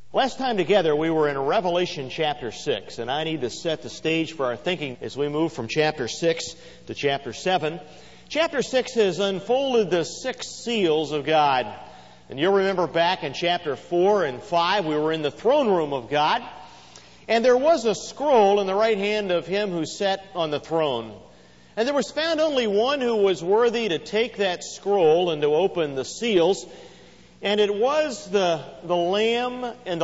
Last time together we were in Revelation chapter 6, and I need to set the stage for our thinking as we move from chapter 6 to chapter 7. Chapter 6 has unfolded the 6 seals of God. And you'll remember back in chapter 4 and 5 we were in the throne room of God, and there was a scroll in the right hand of Him who sat on the throne. And there was found only one who was worthy to take that scroll and to open the seals. And it was the Lamb and the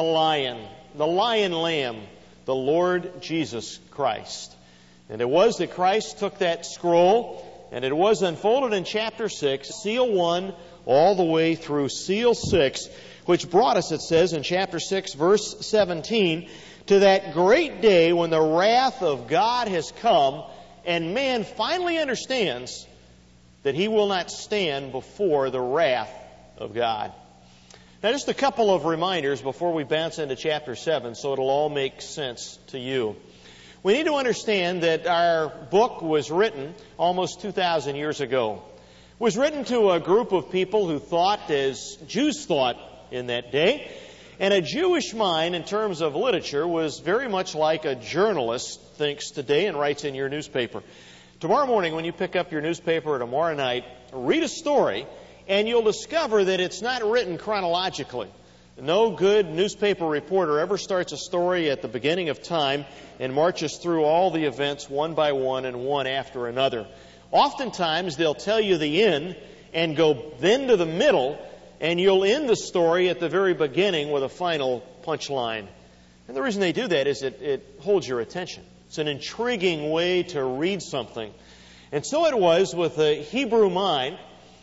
Lion-Lamb, the Lord Jesus Christ. And it was that Christ took that scroll, and it was unfolded in chapter 6, seal 1, all the way through seal 6, which brought us, it says in chapter 6, verse 17, to that great day when the wrath of God has come, and man finally understands that he will not stand before the wrath of God. Now, just a couple of reminders before we bounce into chapter 7 so it'll all make sense to you. We need to understand that our book was written almost 2,000 years ago. It was written to a group of people who thought as Jews thought in that day. And a Jewish mind, in terms of literature, was very much like a journalist thinks today and writes in your newspaper. Tomorrow morning, when you pick up your newspaper, or tomorrow night, read a story, and you'll discover that it's not written chronologically. No good newspaper reporter ever starts a story at the beginning of time and marches through all the events one by one and one after another. Oftentimes, they'll tell you the end and go then to the middle, and you'll end the story at the very beginning with a final punchline. And the reason they do that is it holds your attention. It's an intriguing way to read something. And so it was with the Hebrew mind,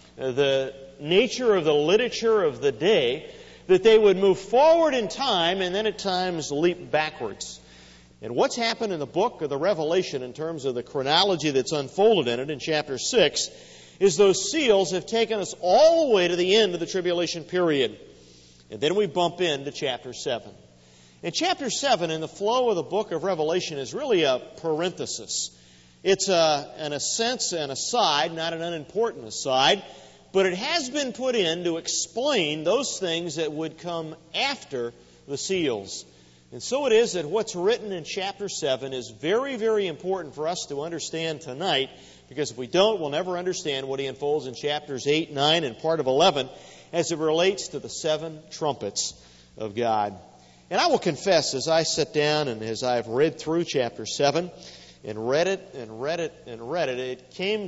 the nature of the literature of the day, that they would move forward in time and then at times leap backwards. And what's happened in the book of the Revelation in terms of the chronology that's unfolded in it in chapter 6 is those seals have taken us all the way to the end of the tribulation period. And then we bump into chapter 7. And chapter 7 in the flow of the book of Revelation is really a parenthesis. It's in a sense an aside, not an unimportant aside, but it has been put in to explain those things that would come after the seals. And so it is that what's written in chapter 7 is very, very important for us to understand tonight, because if we don't, we'll never understand what he unfolds in chapters 8, 9, and part of 11 as it relates to the 7 trumpets of God. And I will confess, as I sit down and as I've read through chapter 7 and read it, it came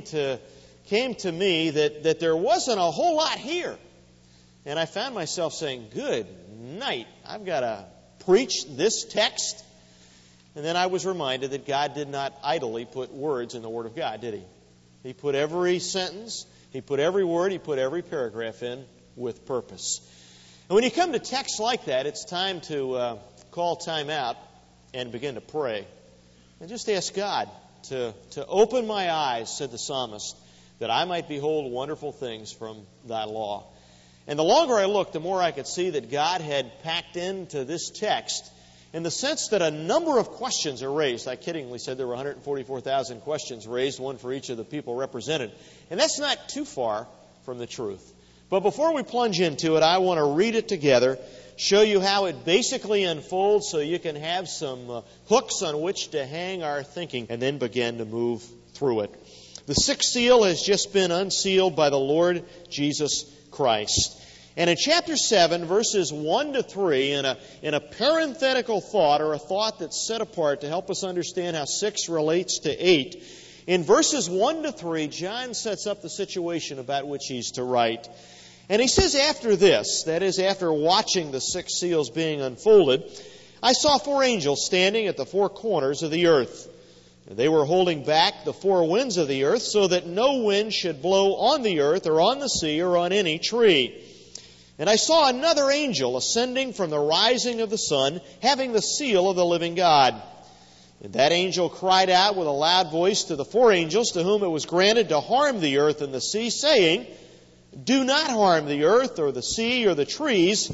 to me that there wasn't a whole lot here. And I found myself saying, good night, I've got to preach this text. And then I was reminded that God did not idly put words in the Word of God, did He? He put every sentence, He put every word, He put every paragraph in with purpose. And when you come to texts like that, it's time to call time out and begin to pray. And just ask God to open my eyes, said the psalmist, that I might behold wonderful things from Thy law. And the longer I looked, the more I could see that God had packed into this text in the sense that a number of questions are raised. I kiddingly said there were 144,000 questions raised, one for each of the people represented. And that's not too far from the truth. But before we plunge into it, I want to read it together, show you how it basically unfolds so you can have some hooks on which to hang our thinking, and then begin to move through it. The 6th seal has just been unsealed by the Lord Jesus Christ. And in chapter 7, verses 1 to 3, in a parenthetical thought, or a thought that's set apart to help us understand how 6 relates to 8, in verses 1 to 3, John sets up the situation about which he's to write. And he says after this, that is, after watching the 6 seals being unfolded, I saw 4 angels standing at the 4 corners of the earth. They were holding back the 4 winds of the earth so that no wind should blow on the earth or on the sea or on any tree. And I saw another angel ascending from the rising of the sun, having the seal of the living God. And that angel cried out with a loud voice to the 4 angels to whom it was granted to harm the earth and the sea, saying, do not harm the earth or the sea or the trees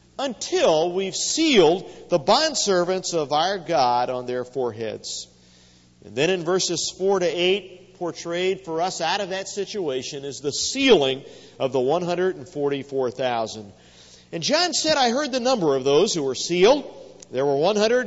until we've sealed the bondservants of our God on their foreheads. And then in verses 4 to 8, portrayed for us out of that situation is the sealing of the 144,000. And John said, I heard the number of those who were sealed. There were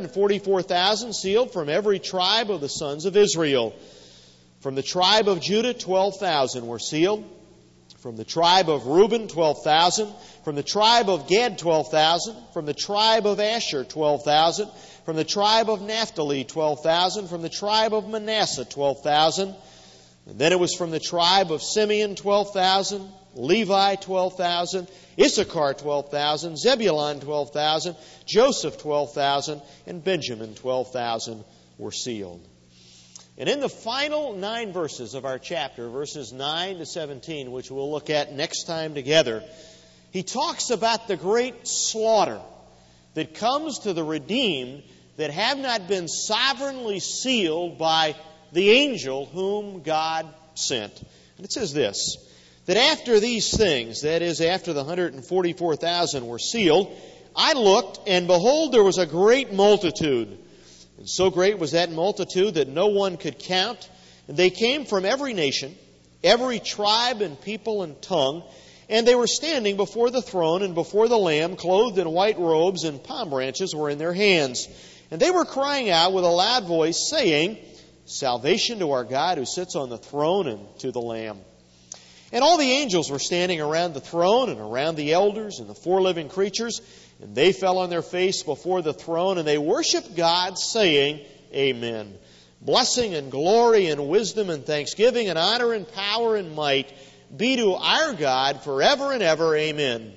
144,000 sealed from every tribe of the sons of Israel. From the tribe of Judah, 12,000 were sealed. From the tribe of Reuben, 12,000. From the tribe of Gad, 12,000. From the tribe of Asher, 12,000. From the tribe of Naphtali, 12,000. From the tribe of Manasseh, 12,000. And then it was from the tribe of Simeon, 12,000. Levi, 12,000. Issachar, 12,000. Zebulun, 12,000. Joseph, 12,000. And Benjamin, 12,000 were sealed. And in the final 9 verses of our chapter, verses 9 to 17, which we'll look at next time together, he talks about the great slaughter that comes to the redeemed that have not been sovereignly sealed by the angel whom God sent. And it says this, that after these things, that is, after the 144,000 were sealed, I looked, and behold, there was a great multitude. And so great was that multitude that no one could count. And they came from every nation, every tribe and people and tongue, and they were standing before the throne and before the Lamb, clothed in white robes, and palm branches were in their hands. And they were crying out with a loud voice, saying, Salvation to our God who sits on the throne and to the Lamb. And all the angels were standing around the throne and around the elders and the 4 living creatures, and they fell on their face before the throne, and they worshiped God, saying, Amen. Blessing and glory and wisdom and thanksgiving and honor and power and might be to our God forever and ever. Amen.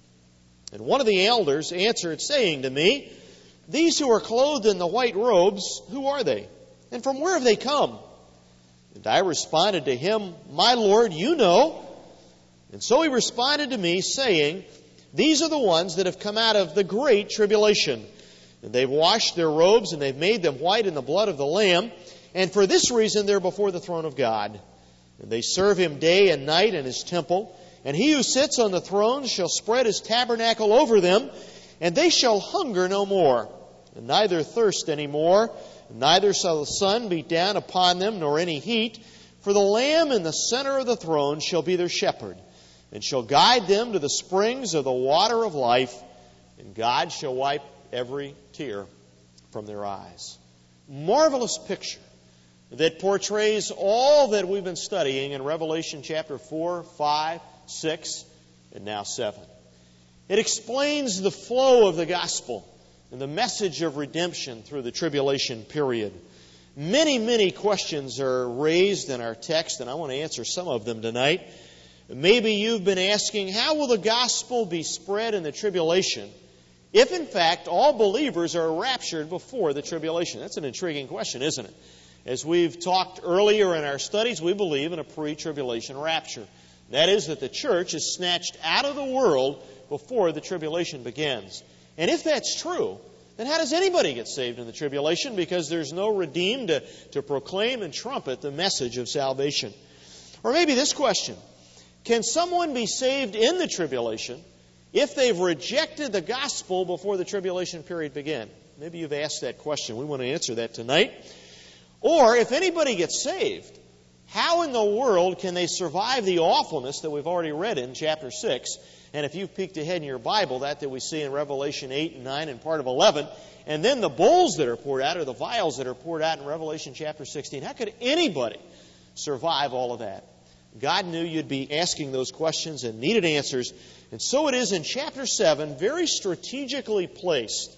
And one of the elders answered, saying to me, These who are clothed in the white robes, who are they? And from where have they come? And I responded to him, My Lord, you know. And so he responded to me, saying, These are the ones that have come out of the great tribulation. And they've washed their robes, and they've made them white in the blood of the Lamb. And for this reason they're before the throne of God. And they serve him day and night in his temple. And he who sits on the throne shall spread his tabernacle over them. And they shall hunger no more, and neither thirst any more. Neither shall the sun beat down upon them, nor any heat. For the Lamb in the center of the throne shall be their shepherd, and shall guide them to the springs of the water of life, and God shall wipe every tear from their eyes. Marvelous picture that portrays all that we've been studying in Revelation chapter 4, 5, 6, and now 7. It explains the flow of the gospel and the message of redemption through the tribulation period. Many, many questions are raised in our text, and I want to answer some of them tonight. Maybe you've been asking, how will the gospel be spread in the tribulation if, in fact, all believers are raptured before the tribulation? That's an intriguing question, isn't it? As we've talked earlier in our studies, we believe in a pre-tribulation rapture. That is, that the church is snatched out of the world before the tribulation begins. And if that's true, then how does anybody get saved in the tribulation? Because there's no redeemed to proclaim and trumpet the message of salvation. Or maybe this question, can someone be saved in the tribulation if they've rejected the gospel before the tribulation period began? Maybe you've asked that question. We want to answer that tonight. Or if anybody gets saved, how in the world can they survive the awfulness that we've already read in chapter 6? And if you've peeked ahead in your Bible, that we see in Revelation 8 and 9 and part of 11, and then the bowls that are poured out, or the vials that are poured out in Revelation chapter 16, how could anybody survive all of that? God knew you'd be asking those questions and needed answers. And so it is in chapter 7, very strategically placed,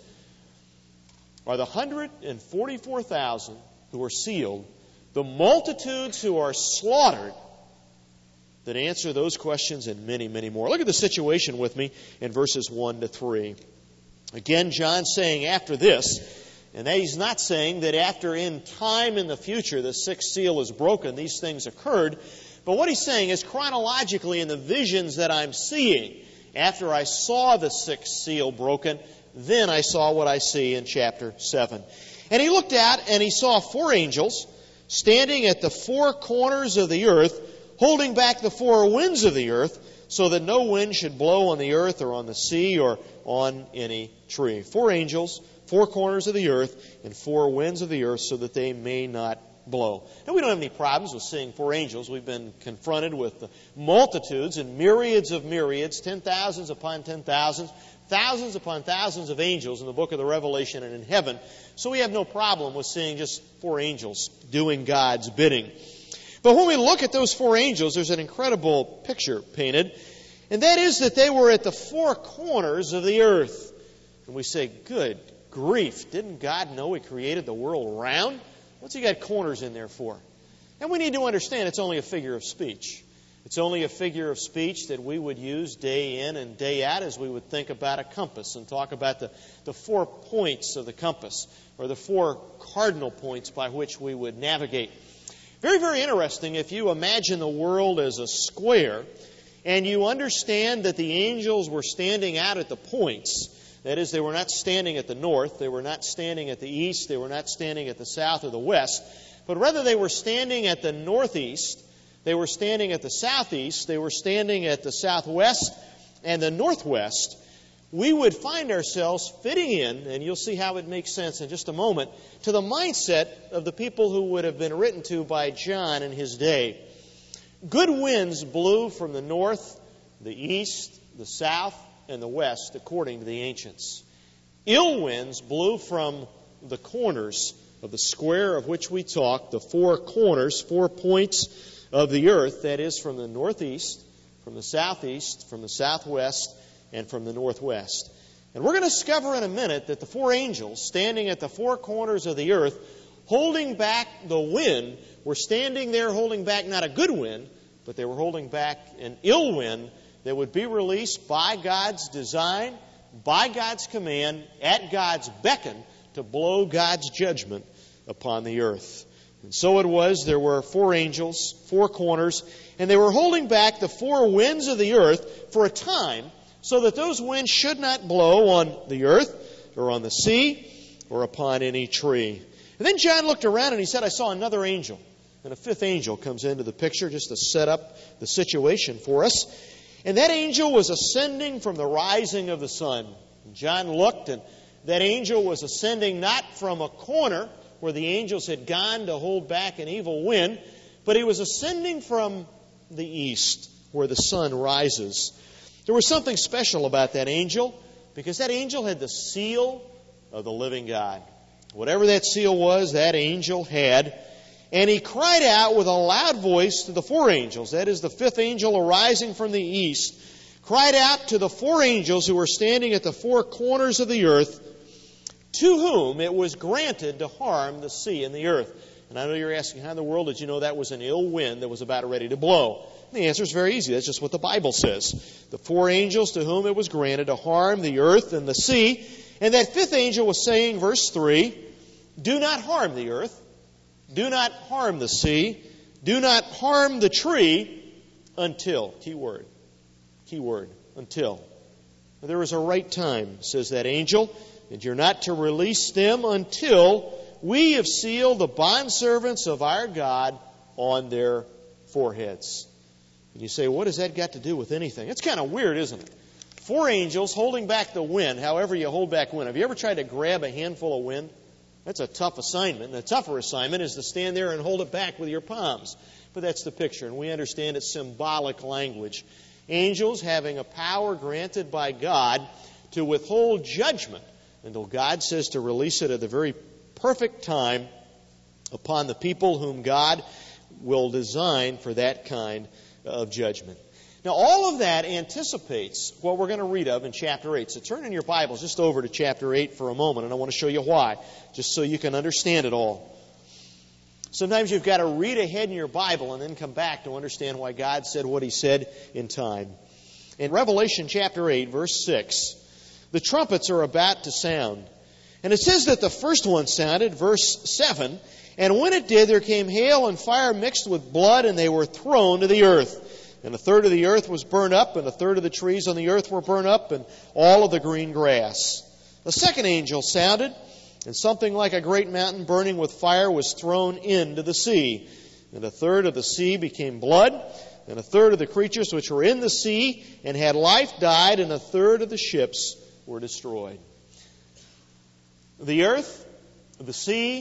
are the 144,000 who are sealed, the multitudes who are slaughtered, that answer those questions and many, many more. Look at the situation with me in verses 1 to 3. Again, John's saying after this, and he's not saying that after in time in the future the sixth seal is broken, these things occurred. But what he's saying is chronologically in the visions that I'm seeing, after I saw the sixth seal broken, then I saw what I see in chapter 7. And he looked out and he saw 4 angels standing at the 4 corners of the earth, holding back the 4 winds of the earth, so that no wind should blow on the earth or on the sea or on any tree. 4 angels, 4 corners of the earth, and 4 winds of the earth, so that they may not blow. Now, we don't have any problems with seeing 4 angels. We've been confronted with the multitudes and myriads of myriads, 10,000s upon 10,000s, thousands upon thousands of angels in the book of the Revelation and in heaven. So we have no problem with seeing just 4 angels doing God's bidding. But when we look at those 4 angels, there's an incredible picture painted, and that is that they were at the 4 corners of the earth. And we say, good grief, didn't God know He created the world round? What's He got corners in there for? And we need to understand it's only a figure of speech. It's only a figure of speech that we would use day in and day out as we would think about a compass and talk about the 4 points of the compass, or the 4 cardinal points by which we would navigate. Very, very interesting if you imagine the world as a square and you understand that the angels were standing out at the points. That is, they were not standing at the north, they were not standing at the east, they were not standing at the south or the west, but rather they were standing at the northeast, they were standing at the southeast, they were standing at the southwest and the northwest. We would find ourselves fitting in, and you'll see how it makes sense in just a moment, to the mindset of the people who would have been written to by John in his day. Good winds blew from the north, the east, the south, and the west, according to the ancients. Ill winds blew from the corners of the square of which we talk, the 4 corners, 4 points of the earth, that is, from the northeast, from the southeast, from the southwest, and from the northwest. And we're going to discover in a minute that the 4 angels standing at the 4 corners of the earth, holding back the wind, were standing there holding back not a good wind, but they were holding back an ill wind that would be released by God's design, by God's command, at God's beckon, to blow God's judgment upon the earth. And so it was, there were 4 angels, 4 corners, and they were holding back the 4 winds of the earth for a time, so that those winds should not blow on the earth, or on the sea, or upon any tree. And then John looked around and he said, I saw another angel. And a 5th angel comes into the picture just to set up the situation for us. And that angel was ascending from the rising of the sun. And John looked, and that angel was ascending not from a corner where the angels had gone to hold back an evil wind, but he was ascending from the east, where the sun rises. There was something special about that angel, because that angel had the seal of the living God. Whatever that seal was, that angel had. And he cried out with a loud voice to the 4 angels, that is, the 5th angel arising from the east, cried out to the 4 angels who were standing at the 4 corners of the earth, to whom it was granted to harm the sea and the earth. And I know you're asking, how in the world did you know that was an ill wind that was about ready to blow? The answer is very easy. That's just what the Bible says. The 4 angels to whom it was granted to harm the earth and the sea. And that 5th angel was saying, verse 3, do not harm the earth, do not harm the sea, do not harm the tree until, key word, until. There is a right time, says that angel, and you're not to release them until we have sealed the bondservants of our God on their foreheads. And you say, what has that got to do with anything? It's kind of weird, isn't it? 4 angels holding back the wind, however you hold back wind. Have you ever tried to grab a handful of wind? That's a tough assignment. And the tougher assignment is to stand there and hold it back with your palms. But that's the picture, and we understand it's symbolic language. Angels having a power granted by God to withhold judgment until God says to release it at the very perfect time upon the people whom God will design for that kind of judgment. Now, all of that anticipates what we're going to read of in chapter 8. So turn in your Bibles just over to chapter 8 for a moment, and I want to show you why, just so you can understand it all. Sometimes you've got to read ahead in your Bible and then come back to understand why God said what He said in time. In Revelation chapter 8, verse 6, the trumpets are about to sound. And it says that the first one sounded, verse 7, and when it did, there came hail and fire mixed with blood, and they were thrown to the earth. And a third of the earth was burned up, and a third of the trees on the earth were burned up, and all of the green grass. The second angel sounded, and something like a great mountain burning with fire was thrown into the sea. And a third of the sea became blood, and a third of the creatures which were in the sea and had life died, and a third of the ships were destroyed. The earth, the sea,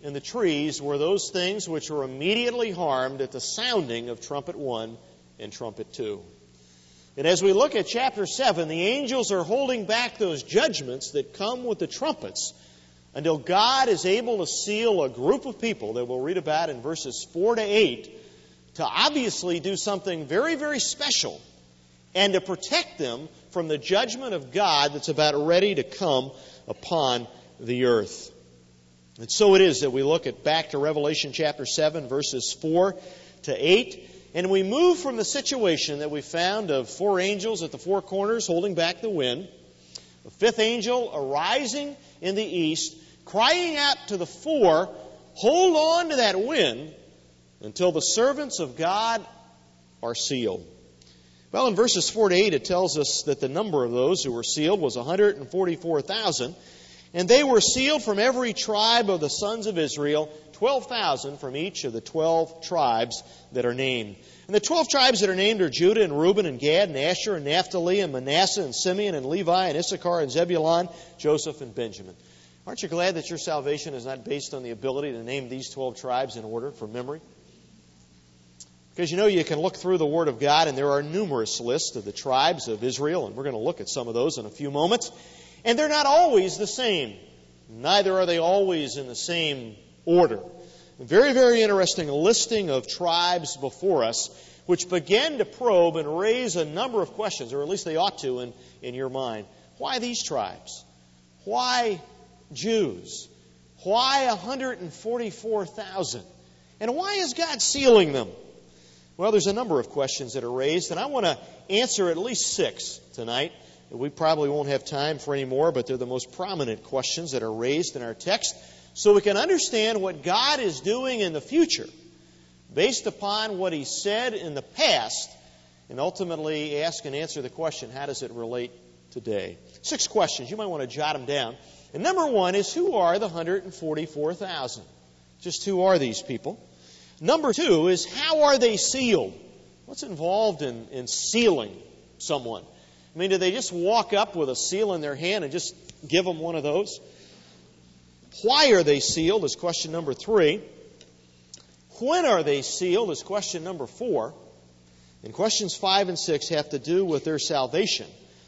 and the trees were those things which were immediately harmed at the sounding of trumpet 1 and trumpet 2. And as we look at chapter 7, the angels are holding back those judgments that come with the trumpets until God is able to seal a group of people that we'll read about in verses 4 to 8 to obviously do something very, very special and to protect them from the judgment of God that's about ready to come upon the earth. And so it is that we look back to Revelation chapter 7, verses 4 to 8, and we move from the situation that we found of 4 angels at the 4 corners holding back the wind, a 5th angel arising in the east, crying out to the 4, hold on to that wind until the servants of God are sealed. Well, in verses 4 to 8, it tells us that the number of those who were sealed was 144,000, and they were sealed from every tribe of the sons of Israel, 12,000 from each of the 12 tribes that are named. And the 12 tribes that are named are Judah and Reuben and Gad and Asher and Naphtali and Manasseh and Simeon and Levi and Issachar and Zebulun, Joseph and Benjamin. Aren't you glad that your salvation is not based on the ability to name these 12 tribes in order from memory? Because you can look through the Word of God and there are numerous lists of the tribes of Israel, and we're going to look at some of those in a few moments. And they're not always the same. Neither are they always in the same order. A very, very interesting listing of tribes before us, which begin to probe and raise a number of questions, or at least they ought to in your mind. Why these tribes? Why Jews? Why 144,000? And why is God sealing them? Well, there's a number of questions that are raised, and I want to answer at least 6 tonight. We probably won't have time for any more, but they're the most prominent questions that are raised in our text, so we can understand what God is doing in the future based upon what He said in the past, and ultimately ask and answer the question, how does it relate today? 6 questions. You might want to jot them down. And number 1 is, who are the 144,000? Just who are these people? Number 2 is, how are they sealed? What's involved in sealing someone? I mean, do they just walk up with a seal in their hand and just give them one of those? Why are they sealed is question number 3. When are they sealed is question number 4. And questions 5 and 6 have to do with their salvation.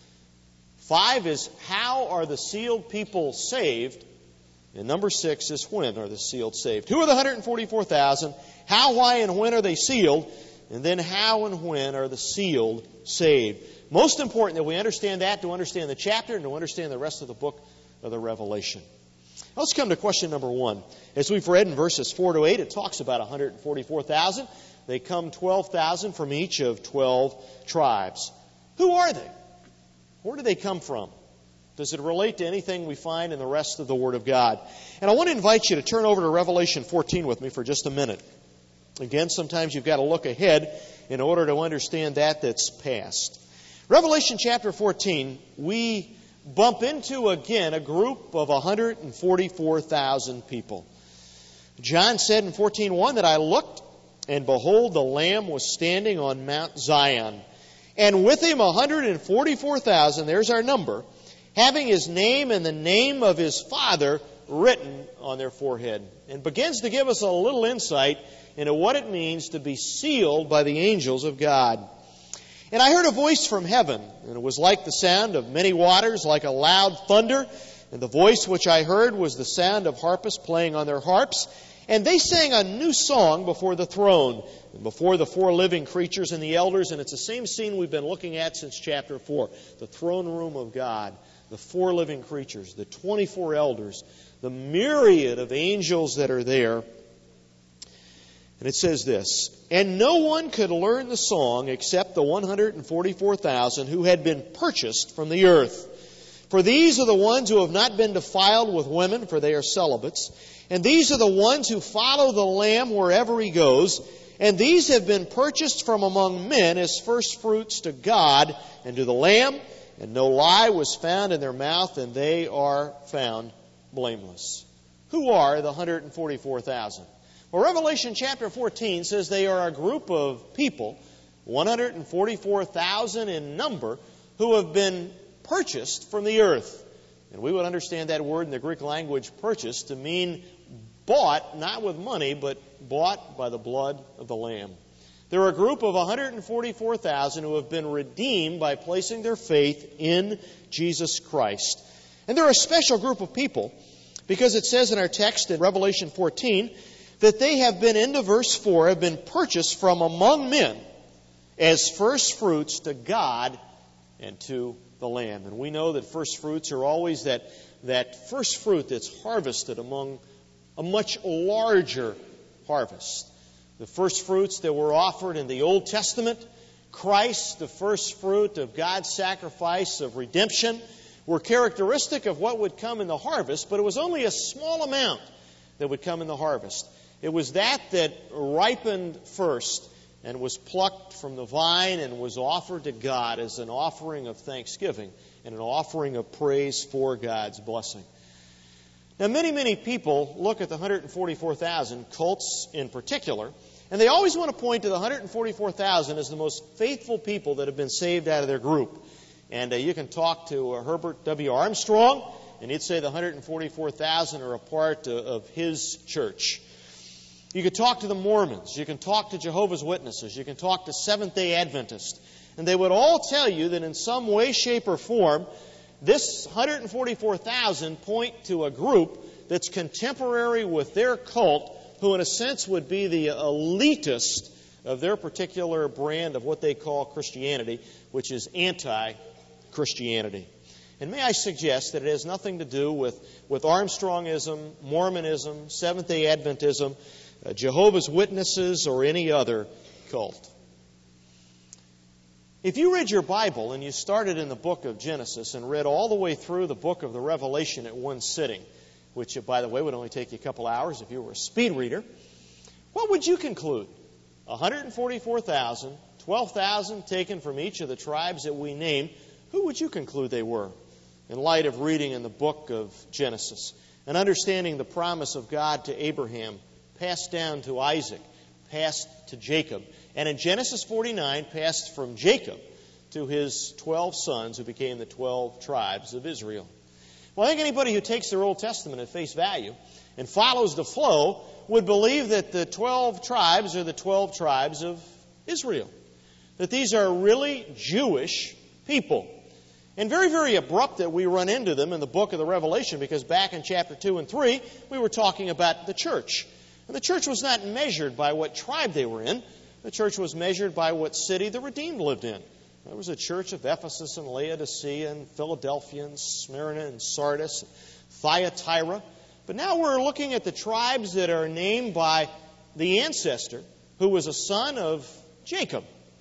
5 is, how are the sealed people saved? And number 6 is, when are the sealed saved? Who are the 144,000? How, why, and when are they sealed? And then how and when are the sealed saved? Most important that we understand that to understand the chapter and to understand the rest of the book of the Revelation. Let's come to question number 1. As we've read in verses 4 to 8, it talks about 144,000. They come 12,000 from each of 12 tribes. Who are they? Where do they come from? Does it relate to anything we find in the rest of the Word of God? And I want to invite you to turn over to Revelation 14 with me for just a minute. Again, sometimes you've got to look ahead in order to understand that's past. Revelation chapter 14, we bump into again a group of 144,000 people. John said in 14:1 that I looked, and behold, the Lamb was standing on Mount Zion, and with him 144,000, there's our number, having his name and the name of his Father written on their forehead. And begins to give us a little insight into what it means to be sealed by the angels of God. And I heard a voice from heaven, and it was like the sound of many waters, like a loud thunder. And the voice which I heard was the sound of harpists playing on their harps. And they sang a new song before the throne, and before the 4 living creatures and the elders. And it's the same scene we've been looking at since chapter 4. The throne room of God, the 4 living creatures, the 24 elders, the myriad of angels that are there. And it says this, and no one could learn the song except the 144,000 who had been purchased from the earth. For these are the ones who have not been defiled with women, for they are celibates. And these are the ones who follow the Lamb wherever he goes. And these have been purchased from among men as firstfruits to God and to the Lamb. And no lie was found in their mouth, and they are found blameless. Who are the 144,000? Well, Revelation chapter 14 says they are a group of people, 144,000 in number, who have been purchased from the earth. And we would understand that word in the Greek language, purchased, to mean bought, not with money, but bought by the blood of the Lamb. They're a group of 144,000 who have been redeemed by placing their faith in Jesus Christ. And they're a special group of people because it says in our text in Revelation 14 that they have been, into verse 4, have been purchased from among men as first fruits to God and to the Lamb. And we know that first fruits are always that first fruit that's harvested among a much larger harvest. The first fruits that were offered in the Old Testament, Christ, the first fruit of God's sacrifice of redemption, were characteristic of what would come in the harvest, but it was only a small amount that would come in the harvest. It was that ripened first and was plucked from the vine and was offered to God as an offering of thanksgiving and an offering of praise for God's blessing. Now, many people look at the 144,000, cults in particular, and they always want to point to the 144,000 as the most faithful people that have been saved out of their group. And you can talk to Herbert W. Armstrong, and he'd say the 144,000 are a part of his church. You can talk to the Mormons. You can talk to Jehovah's Witnesses. You can talk to Seventh-day Adventists. And they would all tell you that in some way, shape, or form, this 144,000 point to a group that's contemporary with their cult, who in a sense would be the elitist of their particular brand of what they call Christianity, which is anti-Christianity. And may I suggest that it has nothing to do with Armstrongism, Mormonism, Seventh-day Adventism, Jehovah's Witnesses, or any other cult. If you read your Bible and you started in the book of Genesis and read all the way through the book of the Revelation at one sitting, which, by the way, would only take you a couple hours if you were a speed reader, what would you conclude? 144,000, 12,000 taken from each of the tribes that we named. Who would you conclude they were in light of reading in the book of Genesis and understanding the promise of God to Abraham, passed down to Isaac, passed to Jacob, and in Genesis 49, passed from Jacob to his 12 sons who became the 12 tribes of Israel? Well, I think anybody who takes their Old Testament at face value and follows the flow would believe that the 12 tribes are the 12 tribes of Israel. That these are really Jewish people. And very, very abrupt that we run into them in the book of the Revelation, because back in chapter 2 and 3, we were talking about the church. And the church was not measured by what tribe they were in. The church was measured by what city the redeemed lived in. There was a church of Ephesus and Laodicea and Philadelphia and Smyrna and Sardis, and Thyatira. But now we're looking at the tribes that are named by the ancestor who was a son of Jacob.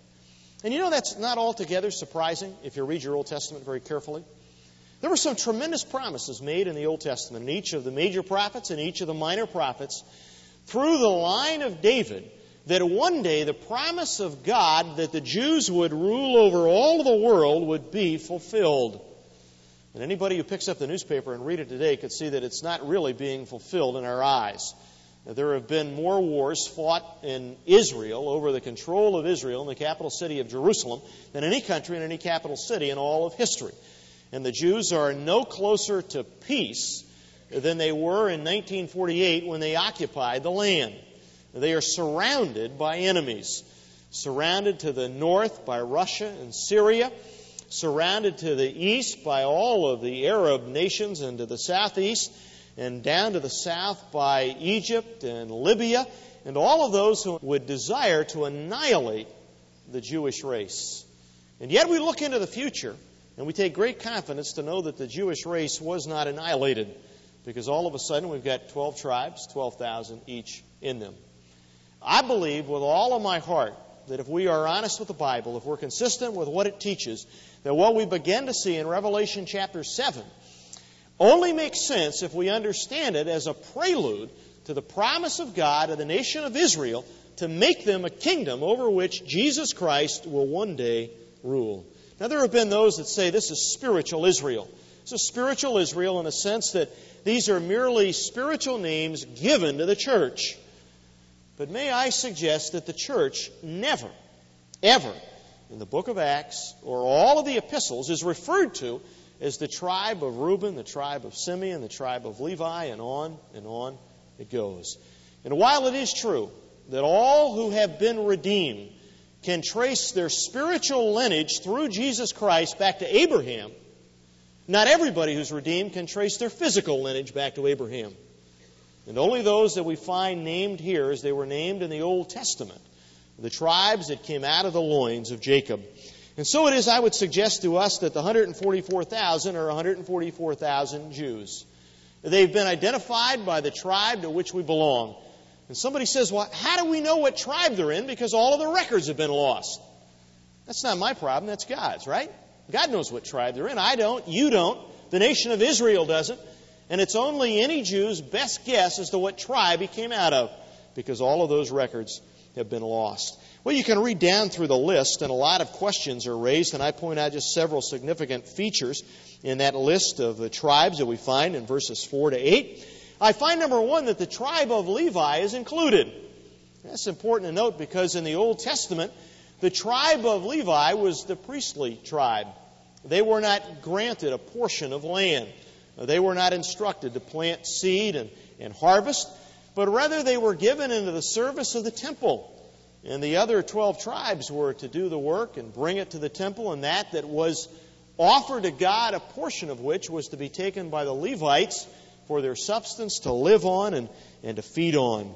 And you know that's not altogether surprising if you read your Old Testament very carefully. There were some tremendous promises made in the Old Testament, in each of the major prophets and each of the minor prophets, through the line of David, that one day the promise of God that the Jews would rule over all of the world would be fulfilled. And anybody who picks up the newspaper and read it today could see that it's not really being fulfilled in our eyes. There have been more wars fought in Israel over the control of Israel in the capital city of Jerusalem than any country and any capital city in all of history. And the Jews are no closer to peace than they were in 1948 when they occupied the land. They are surrounded by enemies, surrounded to the north by Russia and Syria, surrounded to the east by all of the Arab nations, and to the southeast and down to the south by Egypt and Libya, and all of those who would desire to annihilate the Jewish race. And yet we look into the future, and we take great confidence to know that the Jewish race was not annihilated, because all of a sudden we've got 12 tribes, 12,000 each in them. I believe with all of my heart that if we are honest with the Bible, if we're consistent with what it teaches, that what we begin to see in Revelation chapter 7 only makes sense if we understand it as a prelude to the promise of God to the nation of Israel to make them a kingdom over which Jesus Christ will one day rule. Now, there have been those that say this is spiritual Israel. It's a spiritual Israel in a sense that these are merely spiritual names given to the church. But may I suggest that the church never, ever, in the book of Acts or all of the epistles, is referred to as the tribe of Reuben, the tribe of Simeon, the tribe of Levi, and on it goes. And while it is true that all who have been redeemed can trace their spiritual lineage through Jesus Christ back to Abraham, not everybody who's redeemed can trace their physical lineage back to Abraham. And only those that we find named here as they were named in the Old Testament, the tribes that came out of the loins of Jacob. And so it is, I would suggest to us, that the 144,000 are 144,000 Jews. They've been identified by the tribe to which we belong. And somebody says, well, how do we know what tribe they're in? Because all of the records have been lost. That's not my problem, that's God's, right? God knows what tribe they're in. I don't, you don't, the nation of Israel doesn't. And it's only any Jew's best guess as to what tribe he came out of, because all of those records have been lost. Well, you can read down through the list, and a lot of questions are raised, and I point out just several significant features in that list of the tribes that we find in verses 4 to 8. I find, number one, that the tribe of Levi is included. That's important to note because in the Old Testament, the tribe of Levi was the priestly tribe. They were not granted a portion of land. They were not instructed to plant seed and harvest, but rather they were given into the service of the temple. And the other 12 tribes were to do the work and bring it to the temple, and that was offered to God, a portion of which was to be taken by the Levites for their substance to live on and to feed on.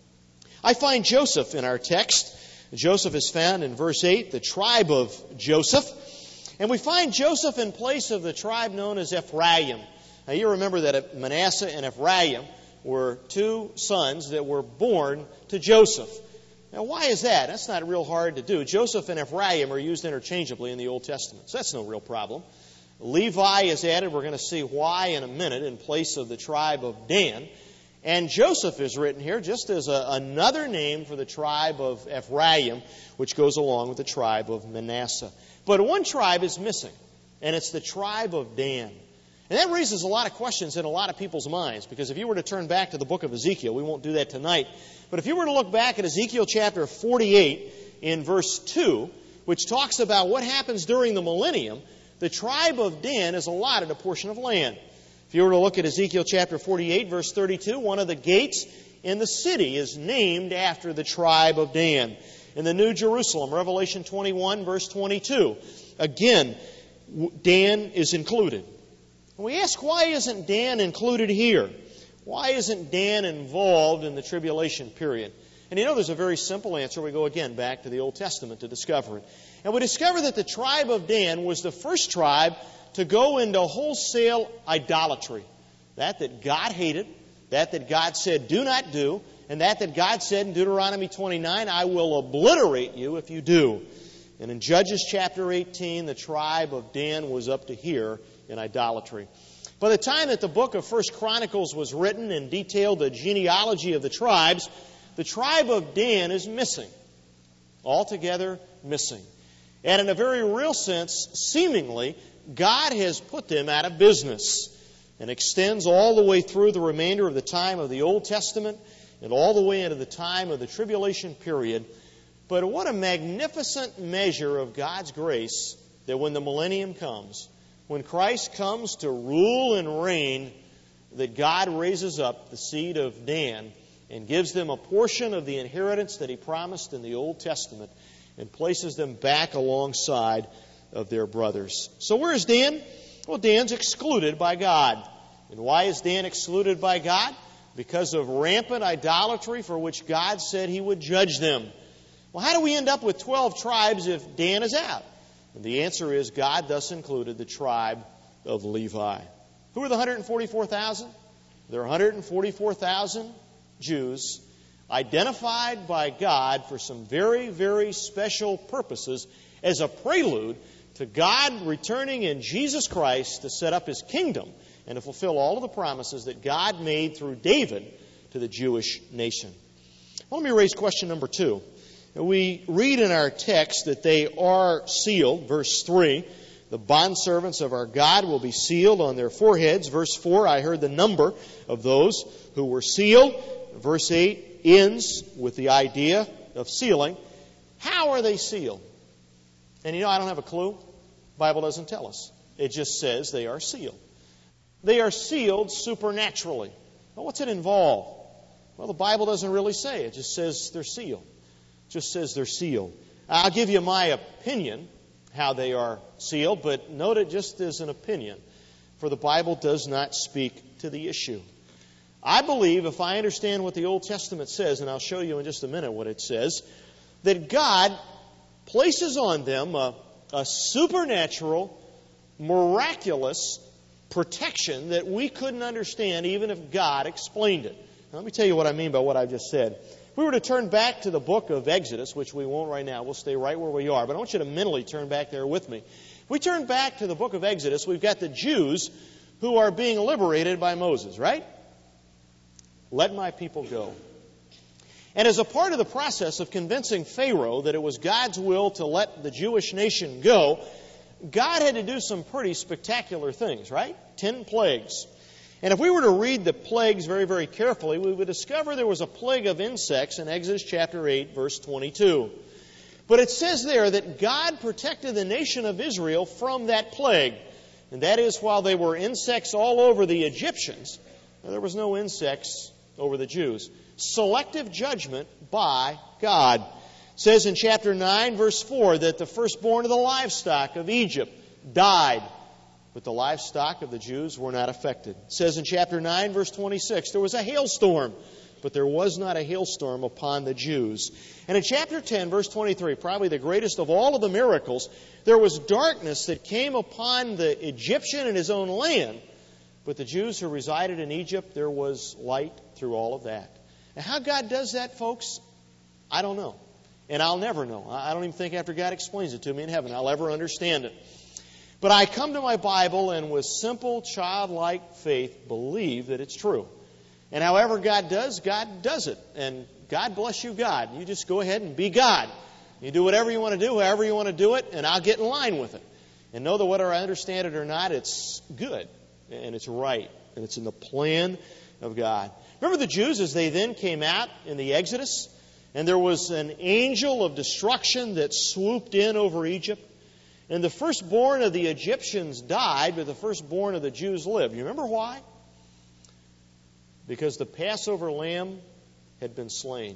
I find Joseph in our text. Joseph is found in verse 8, the tribe of Joseph. And we find Joseph in place of the tribe known as Ephraim. Now, you remember that Manasseh and Ephraim were two sons that were born to Joseph. Now, why is that? That's not real hard to do. Joseph and Ephraim are used interchangeably in the Old Testament, so that's no real problem. Levi is added, we're going to see why in a minute, in place of the tribe of Dan. And Joseph is written here just as another name for the tribe of Ephraim, which goes along with the tribe of Manasseh. But one tribe is missing, and it's the tribe of Dan. And that raises a lot of questions in a lot of people's minds, because if you were to turn back to the book of Ezekiel, we won't do that tonight, but if you were to look back at Ezekiel chapter 48 in verse 2, which talks about what happens during the millennium, the tribe of Dan is allotted a portion of land. If you were to look at Ezekiel chapter 48, verse 32, one of the gates in the city is named after the tribe of Dan. In the New Jerusalem, Revelation 21, verse 22, again, Dan is included. And we ask, why isn't Dan included here? Why isn't Dan involved in the tribulation period? And you know, there's a very simple answer. We go again back to the Old Testament to discover it. And we discover that the tribe of Dan was the first tribe to go into wholesale idolatry. That God hated, that God said do not do, and that God said in Deuteronomy 29, I will obliterate you if you do. And in Judges chapter 18, the tribe of Dan was up to here in idolatry. By the time that the book of 1 Chronicles was written and detailed the genealogy of the tribes, the tribe of Dan is missing. Altogether missing. And in a very real sense, seemingly, God has put them out of business, and extends all the way through the remainder of the time of the Old Testament and all the way into the time of the tribulation period. But what a magnificent measure of God's grace that when the millennium comes, when Christ comes to rule and reign, that God raises up the seed of Dan and gives them a portion of the inheritance that He promised in the Old Testament and places them back alongside of their brothers. So where is Dan? Well, Dan's excluded by God. And why is Dan excluded by God? Because of rampant idolatry for which God said He would judge them. Well, how do we end up with 12 tribes if Dan is out? And the answer is God thus included the tribe of Levi. Who are the 144,000? There are 144,000 Jews identified by God for some very, very special purposes as a prelude to God returning in Jesus Christ to set up His kingdom and to fulfill all of the promises that God made through David to the Jewish nation. Well, let me raise question number 2. We read in our text that they are sealed, verse 3. The bondservants of our God will be sealed on their foreheads. Verse 4, I heard the number of those who were sealed. Verse 8 ends with the idea of sealing. How are they sealed? And I don't have a clue. The Bible doesn't tell us. It just says they are sealed. They are sealed supernaturally. Well, what's it involve? Well, the Bible doesn't really say. It just says they're sealed. It just says they're sealed. I'll give you my opinion how they are sealed, but note it just as an opinion, for the Bible does not speak to the issue. I believe, if I understand what the Old Testament says, and I'll show you in just a minute what it says, that God places on them a supernatural, miraculous protection that we couldn't understand even if God explained it. Now, let me tell you what I mean by what I've just said. If we were to turn back to the book of Exodus, which we won't right now, we'll stay right where we are, but I want you to mentally turn back there with me. If we turn back to the book of Exodus, we've got the Jews who are being liberated by Moses, right? Let my people go. And as a part of the process of convincing Pharaoh that it was God's will to let the Jewish nation go, God had to do some pretty spectacular things, right? 10 plagues. And if we were to read the plagues very, very carefully, we would discover there was a plague of insects in Exodus chapter 8, verse 22. But it says there that God protected the nation of Israel from that plague. And that is, while there were insects all over the Egyptians, there was no insects over the Jews. Selective judgment by God. It says in chapter 9, verse 4, that the firstborn of the livestock of Egypt died, but the livestock of the Jews were not affected. It says in chapter 9, verse 26, there was a hailstorm, but there was not a hailstorm upon the Jews. And in chapter 10, verse 23, probably the greatest of all of the miracles, there was darkness that came upon the Egyptian in his own land, but the Jews who resided in Egypt, there was light through all of that. Now, how God does that, folks, I don't know. And I'll never know. I don't even think after God explains it to me in heaven I'll ever understand it. But I come to my Bible and with simple, childlike faith believe that it's true. And however God does it. And God bless you, God. You just go ahead and be God. You do whatever you want to do, however you want to do it, and I'll get in line with it. And know that whether I understand it or not, it's good. And it's right. And it's in the plan of God. Remember the Jews as they then came out in the Exodus? And there was an angel of destruction that swooped in over Egypt. And the firstborn of the Egyptians died, but the firstborn of the Jews lived. You remember why? Because the Passover lamb had been slain.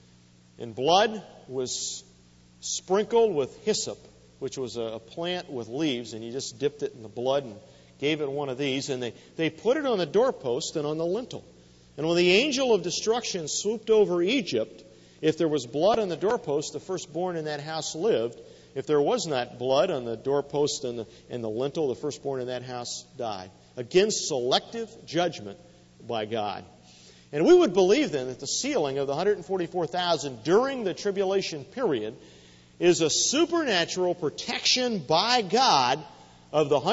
And blood was sprinkled with hyssop, which was a plant with leaves, and you just dipped it in the blood and gave it one of these. And they put it on the doorpost and on the lintel. And when the angel of destruction swooped over Egypt, if there was blood on the doorpost, the firstborn in that house lived. If there was not blood on the doorpost and the lintel, the firstborn in that house died. Against selective judgment by God. And we would believe then that the sealing of the 144,000 during the tribulation period is a supernatural protection by God of the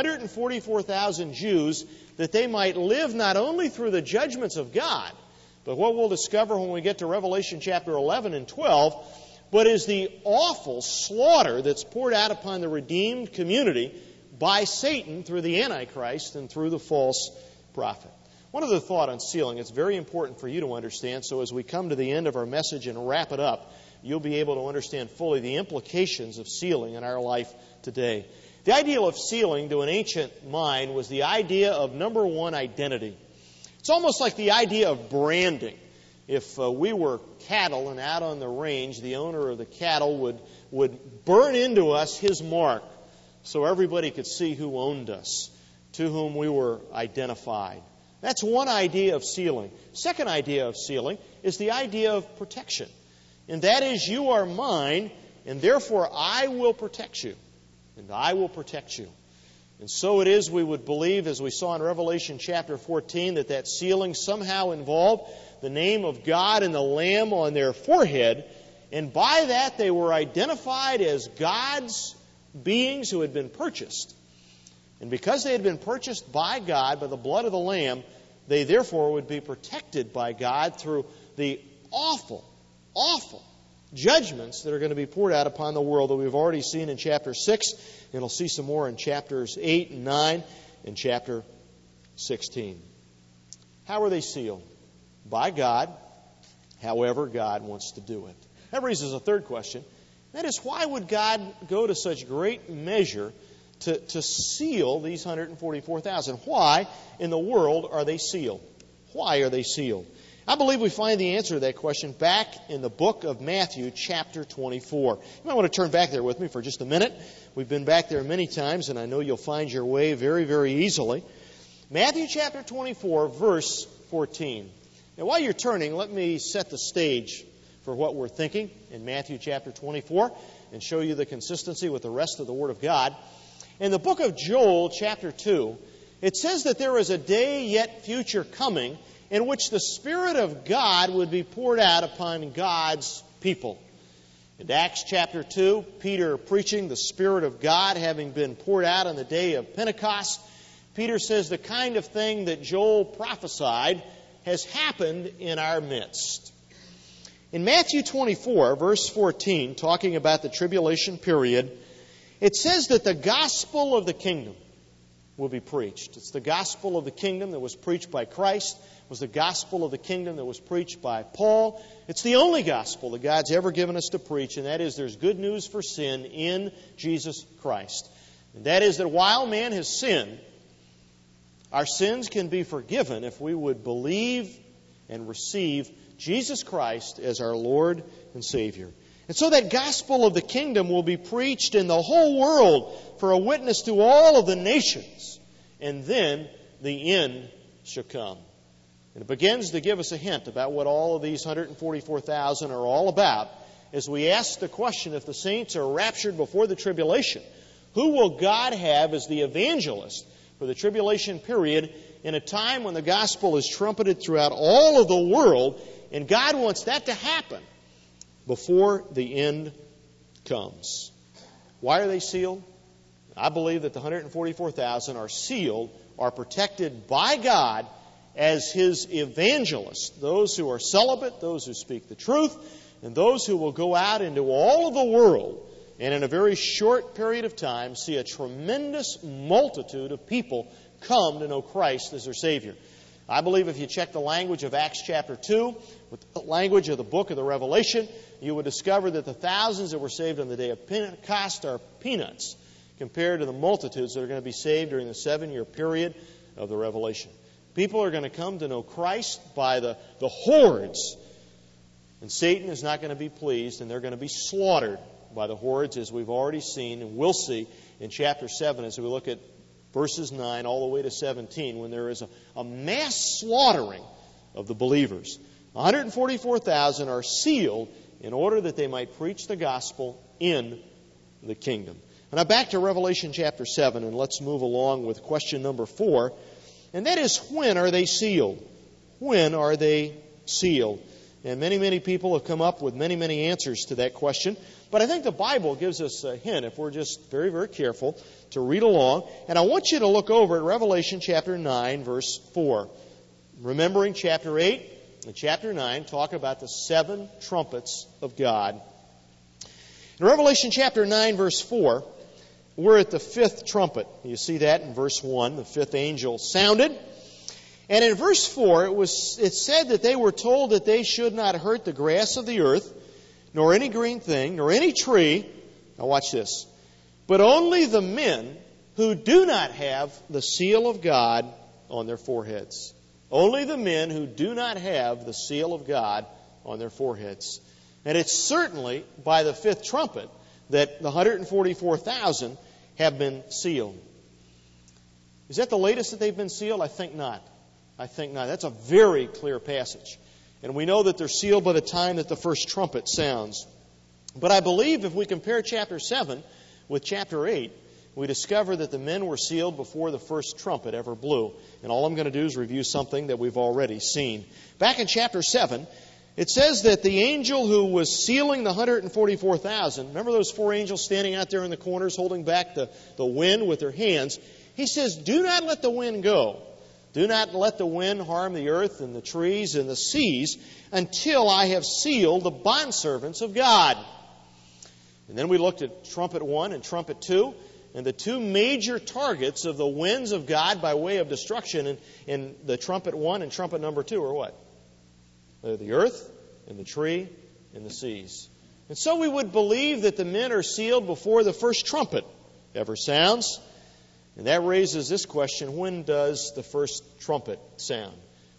144,000 Jews, that they might live not only through the judgments of God, but what we'll discover when we get to Revelation chapter 11 and 12, but is the awful slaughter that's poured out upon the redeemed community by Satan through the Antichrist and through the false prophet. One other thought on sealing. It's very important for you to understand, so as we come to the end of our message and wrap it up, you'll be able to understand fully the implications of sealing in our life today. The idea of sealing to an ancient mind was the idea of, number one, identity. It's almost like the idea of branding. If we were cattle and out on the range, the owner of the cattle would burn into us his mark so everybody could see who owned us, to whom we were identified. That's one idea of sealing. Second idea of sealing is the idea of protection. And that is, you are mine, and therefore I will protect you. And I will protect you. And so it is, we would believe, as we saw in Revelation chapter 14, that sealing somehow involved the name of God and the Lamb on their forehead. And by that they were identified as God's beings who had been purchased. And because they had been purchased by God, by the blood of the Lamb, they therefore would be protected by God through the awful, awful judgments that are going to be poured out upon the world that we've already seen in chapter 6, and we'll see some more in chapters 8 and 9 and chapter 16. How are they sealed? By God, however God wants to do it. That raises a third question. That is, why would God go to such great measure to seal these 144,000? Why in the world are they sealed? Why are they sealed? I believe we find the answer to that question back in the book of Matthew, chapter 24. You might want to turn back there with me for just a minute. We've been back there many times, and I know you'll find your way very, very easily. Matthew chapter 24, verse 14. Now, while you're turning, let me set the stage for what we're thinking in Matthew chapter 24 and show you the consistency with the rest of the Word of God. In the book of Joel, chapter 2, it says that there is a day yet future coming in which the Spirit of God would be poured out upon God's people. In Acts chapter 2, Peter preaching the Spirit of God having been poured out on the day of Pentecost, Peter says the kind of thing that Joel prophesied has happened in our midst. In Matthew 24, verse 14, talking about the tribulation period, it says that the gospel of the kingdom will be preached. It's the gospel of the kingdom that was preached by Christ. It was the gospel of the kingdom that was preached by Paul. It's the only gospel that God's ever given us to preach, and that is there's good news for sin in Jesus Christ. And that is that while man has sinned, our sins can be forgiven if we would believe and receive Jesus Christ as our Lord and Savior. And so that gospel of the kingdom will be preached in the whole world for a witness to all of the nations. And then the end shall come. And it begins to give us a hint about what all of these 144,000 are all about as we ask the question, if the saints are raptured before the tribulation, who will God have as the evangelist for the tribulation period in a time when the gospel is trumpeted throughout all of the world, and God wants that to happen before the end comes. Why are they sealed? I believe that the 144,000 are sealed, are protected by God as His evangelists, those who are celibate, those who speak the truth, and those who will go out into all of the world and in a very short period of time see a tremendous multitude of people come to know Christ as their Savior. I believe if you check the language of Acts chapter 2 with the language of the book of the Revelation, you would discover that the thousands that were saved on the day of Pentecost are peanuts compared to the multitudes that are going to be saved during the 7-year period of the Revelation. People are going to come to know Christ by the hordes, and Satan is not going to be pleased, and they're going to be slaughtered by the hordes, as we've already seen and will see in chapter 7 as we look at verses 9 all the way to 17, when there is a mass slaughtering of the believers. 144,000 are sealed in order that they might preach the gospel in the kingdom. And now back to Revelation chapter 7, and let's move along with question number 4, and that is, when are they sealed? When are they sealed? And many people have come up with many answers to that question. But I think the Bible gives us a hint, if we're just very, very careful, to read along. And I want you to look over at Revelation chapter 9, verse 4. Remembering chapter 8 and chapter 9 talk about the 7 trumpets of God. In Revelation chapter 9, verse 4, we're at the 5th trumpet. You see that in verse 1. The 5th angel sounded. And in verse 4, it said that they were told that they should not hurt the grass of the earth, nor any green thing, nor any tree. Now watch this. But only the men who do not have the seal of God on their foreheads. Only the men who do not have the seal of God on their foreheads. And it's certainly by the 5th trumpet that the 144,000 have been sealed. Is that the latest that they've been sealed? I think not. I think not. That's a very clear passage. And we know that they're sealed by the time that the first trumpet sounds. But I believe if we compare chapter 7 with chapter 8, we discover that the men were sealed before the first trumpet ever blew. And all I'm going to do is review something that we've already seen. Back in chapter 7, it says that the angel who was sealing the 144,000, remember those 4 angels standing out there in the corners holding back the wind with their hands? He says, do not let the wind go. Do not let the wind harm the earth and the trees and the seas until I have sealed the bondservants of God. And then we looked at trumpet 1 and trumpet 2, and the 2 major targets of the winds of God by way of destruction in the trumpet 1 and trumpet number 2 are what? They're the earth and the tree and the seas. And so we would believe that the men are sealed before the first trumpet ever sounds. And that raises this question, when does the first trumpet sound?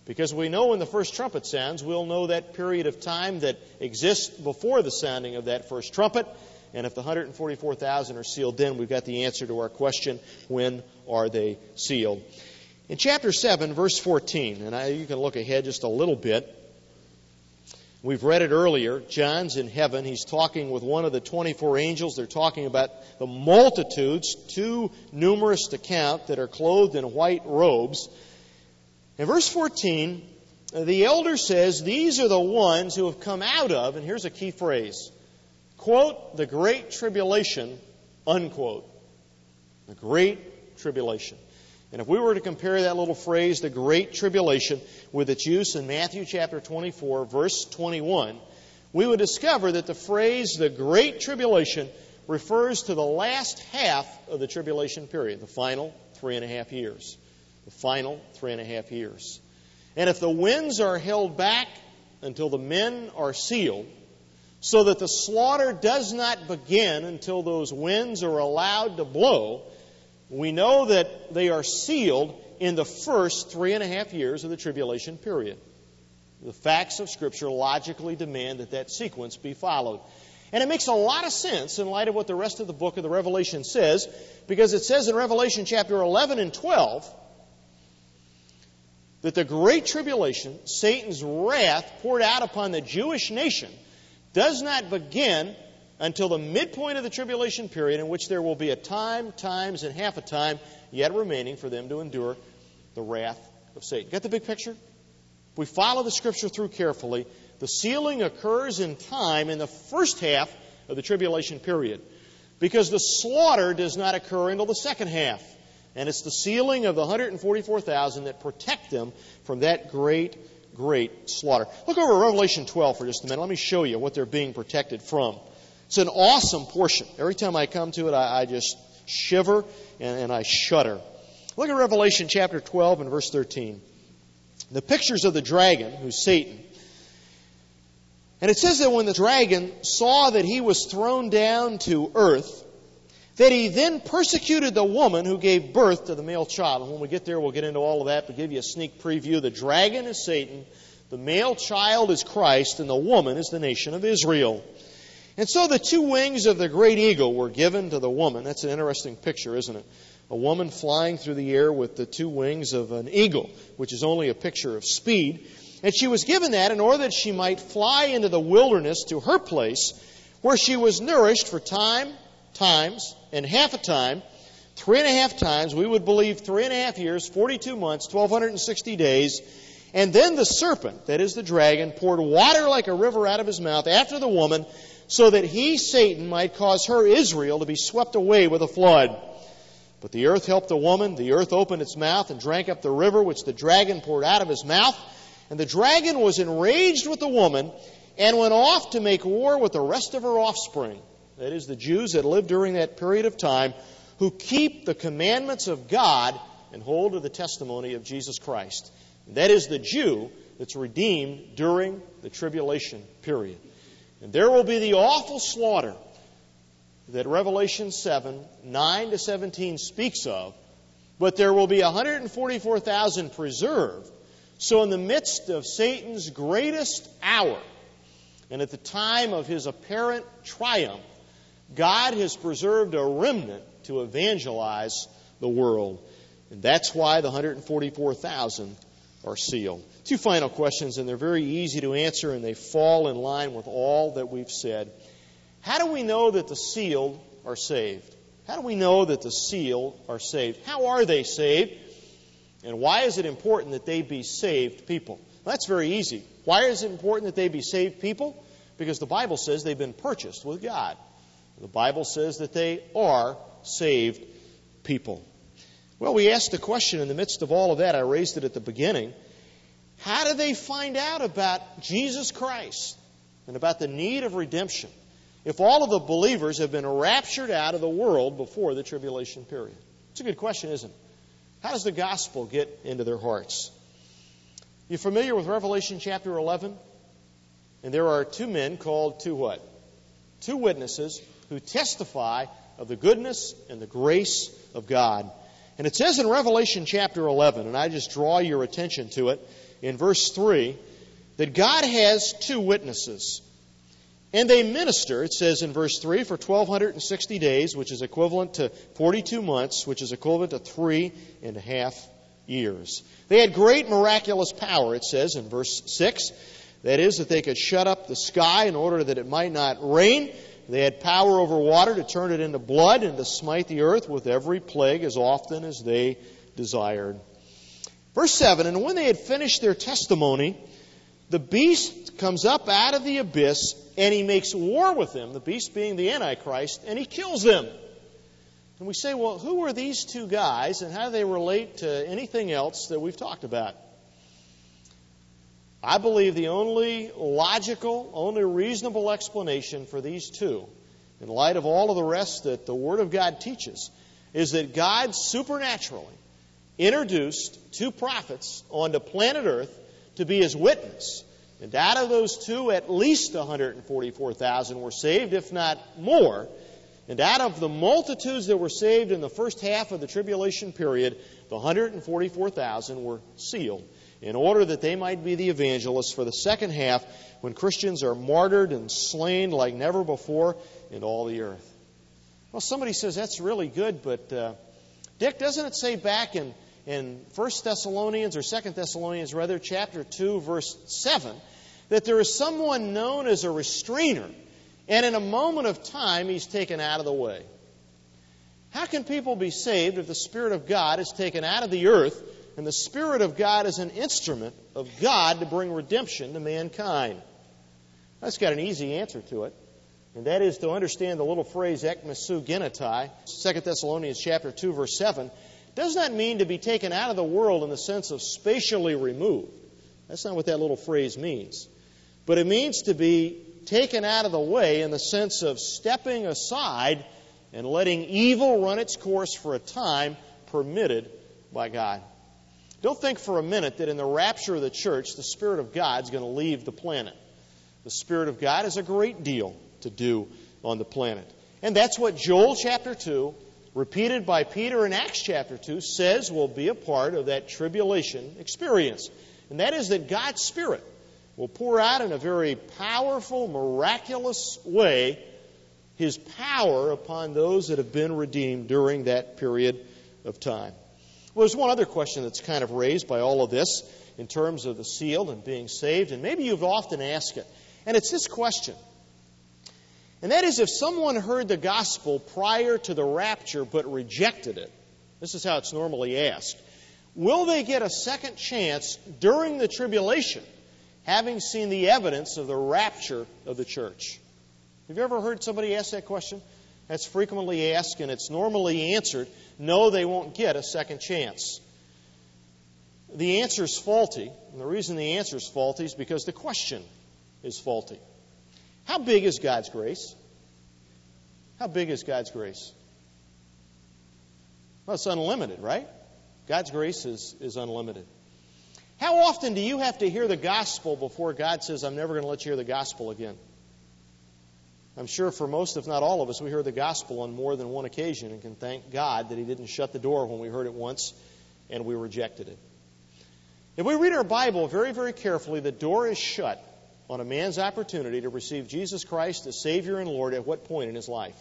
Because we know when the first trumpet sounds, we'll know that period of time that exists before the sounding of that first trumpet. And if the 144,000 are sealed then, we've got the answer to our question, when are they sealed? In chapter 7, verse 14, and you can look ahead just a little bit. We've read it earlier. John's in heaven. He's talking with one of the 24 angels. They're talking about the multitudes, too numerous to count, that are clothed in white robes. In verse 14, the elder says, these are the ones who have come out of, and here's a key phrase, quote, the great tribulation, unquote. The great tribulation. And if we were to compare that little phrase, the great tribulation, with its use in Matthew chapter 24, verse 21, we would discover that the phrase, the great tribulation, refers to the last half of the tribulation period, the final 3.5 years. The final 3.5 years. And if the winds are held back until the men are sealed, so that the slaughter does not begin until those winds are allowed to blow, we know that they are sealed in the first 3.5 years of the tribulation period. The facts of Scripture logically demand that that sequence be followed. And it makes a lot of sense in light of what the rest of the book of the Revelation says, because it says in Revelation chapter 11 and 12 that the great tribulation, Satan's wrath poured out upon the Jewish nation, does not begin until the midpoint of the tribulation period, in which there will be a time, times, and half a time yet remaining for them to endure the wrath of Satan. Get the big picture? If we follow the Scripture through carefully, the sealing occurs in time in the first half of the tribulation period, because the slaughter does not occur until the second half. And it's the sealing of the 144,000 that protect them from that great slaughter. Look over at Revelation 12 for just a minute. Let me show you what they're being protected from. It's an awesome portion. Every time I come to it, I just shiver and I shudder. Look at Revelation chapter 12 and verse 13. The pictures of the dragon, who's Satan. And it says that when the dragon saw that he was thrown down to earth, that he then persecuted the woman who gave birth to the male child. And when we get there, we'll get into all of that, but give you a sneak preview. The dragon is Satan, the male child is Christ, and the woman is the nation of Israel. And so the two wings of the great eagle were given to the woman. That's an interesting picture, isn't it? A woman flying through the air with the two wings of an eagle, which is only a picture of speed. And she was given that in order that she might fly into the wilderness to her place, where she was nourished for times, and half a time, 3.5 times, we would believe 3.5 years, 42 months, 1,260 days. And then the serpent, that is the dragon, poured water like a river out of his mouth after the woman, so that he, Satan, might cause her, Israel, to be swept away with a flood. But the earth helped the woman. The earth opened its mouth and drank up the river which the dragon poured out of his mouth. And the dragon was enraged with the woman and went off to make war with the rest of her offspring. That is, the Jews that lived during that period of time, who keep the commandments of God and hold to the testimony of Jesus Christ. That is the Jew that's redeemed during the tribulation period. And there will be the awful slaughter that Revelation 7, 9 to 17 speaks of, but there will be 144,000 preserved. So in the midst of Satan's greatest hour, and at the time of his apparent triumph, God has preserved a remnant to evangelize the world. And that's why the 144,000 are sealed. Two final questions, and they're very easy to answer, and they fall in line with all that we've said. How do we know that the sealed are saved? How do we know that the sealed are saved? How are they saved? And why is it important that they be saved people? Well, that's very easy. Why is it important that they be saved people? Because the Bible says they've been purchased with God. The Bible says that they are saved people. Well, we asked the question in the midst of all of that. I raised it at the beginning. How do they find out about Jesus Christ and about the need of redemption if all of the believers have been raptured out of the world before the tribulation period? It's a good question, isn't it? How does the gospel get into their hearts? You familiar with Revelation chapter 11? And there are two men called two what? Two witnesses who testify of the goodness and the grace of God. And it says in Revelation chapter 11, and I just draw your attention to it, in verse 3 that God has two witnesses. And they minister, it says in verse 3, for 1,260 days, which is equivalent to 42 months, which is equivalent to 3.5 years. They had great miraculous power, it says in verse 6. That is, that they could shut up the sky in order that it might not rain. They had power over water to turn it into blood and to smite the earth with every plague as often as they desired. Verse 7, and when they had finished their testimony, the beast comes up out of the abyss, and he makes war with them, the beast being the Antichrist, and he kills them. And we say, well, who are these two guys, and how do they relate to anything else that we've talked about? I believe the only logical, only reasonable explanation for these two, in light of all of the rest that the Word of God teaches, is that God supernaturally introduced two prophets onto planet Earth to be His witness. And out of those two, at least 144,000 were saved, if not more. And out of the multitudes that were saved in the first half of the tribulation period, the 144,000 were sealed in order that they might be the evangelists for the second half when Christians are martyred and slain like never before in all the earth. Well, somebody says, that's really good, but Dick, doesn't it say back in 1 Thessalonians, or 2 Thessalonians rather, chapter 2, verse 7, that there is someone known as a restrainer, and in a moment of time he's taken out of the way? How can people be saved if the Spirit of God is taken out of the earth, and the Spirit of God is an instrument of God to bring redemption to mankind? That's got an easy answer to it, and that is to understand the little phrase ekmesu genetai, 2 Thessalonians chapter 2, verse 7, does not mean to be taken out of the world in the sense of spatially removed. That's not what that little phrase means. But it means to be taken out of the way in the sense of stepping aside and letting evil run its course for a time permitted by God. Don't think for a minute that in the rapture of the church, the Spirit of God is going to leave the planet. The Spirit of God has a great deal to do on the planet. And that's what Joel chapter 2, repeated by Peter in Acts chapter 2, says will be a part of that tribulation experience. And that is that God's Spirit will pour out in a very powerful, miraculous way His power upon those that have been redeemed during that period of time. Well, there's one other question that's kind of raised by all of this in terms of the sealed and being saved, and maybe you've often asked it. And it's this question. And that is, if someone heard the gospel prior to the rapture but rejected it, this is how it's normally asked, will they get a second chance during the tribulation, having seen the evidence of the rapture of the church? Have you ever heard somebody ask that question? That's frequently asked, and it's normally answered, no, they won't get a second chance. The answer is faulty, and the reason the answer is faulty is because the question is faulty. How big is God's grace? How big is God's grace? Well, it's unlimited, right? God's grace is unlimited. How often do you have to hear the gospel before God says, I'm never going to let you hear the gospel again? I'm sure for most, if not all of us, we heard the gospel on more than one occasion and can thank God that He didn't shut the door when we heard it once and we rejected it. If we read our Bible very, very carefully, the door is shut on a man's opportunity to receive Jesus Christ as Savior and Lord at what point in his life?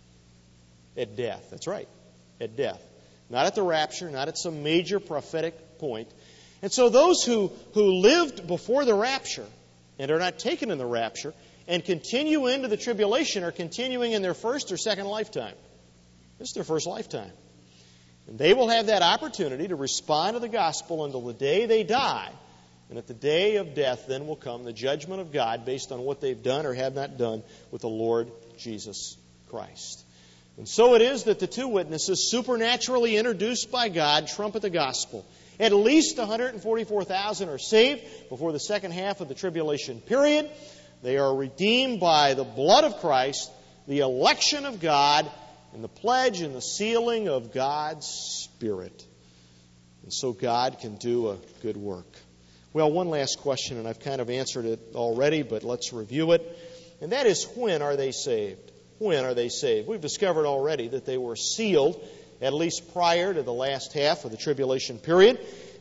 At death. That's right. At death. Not at the rapture, not at some major prophetic point. And so those who lived before the rapture and are not taken in the rapture and continue into the tribulation are continuing in their first or second lifetime. This is their first lifetime. And they will have that opportunity to respond to the gospel until the day they die. And at the day of death, then will come the judgment of God based on what they've done or have not done with the Lord Jesus Christ. And so it is that the two witnesses, supernaturally introduced by God, trumpet the gospel. At least 144,000 are saved before the second half of the tribulation period. They are redeemed by the blood of Christ, the election of God, and the pledge and the sealing of God's Spirit. And so God can do a good work. Well, one last question, and I've kind of answered it already, but let's review it. And that is, when are they saved? When are they saved? We've discovered already that they were sealed at least prior to the last half of the tribulation period.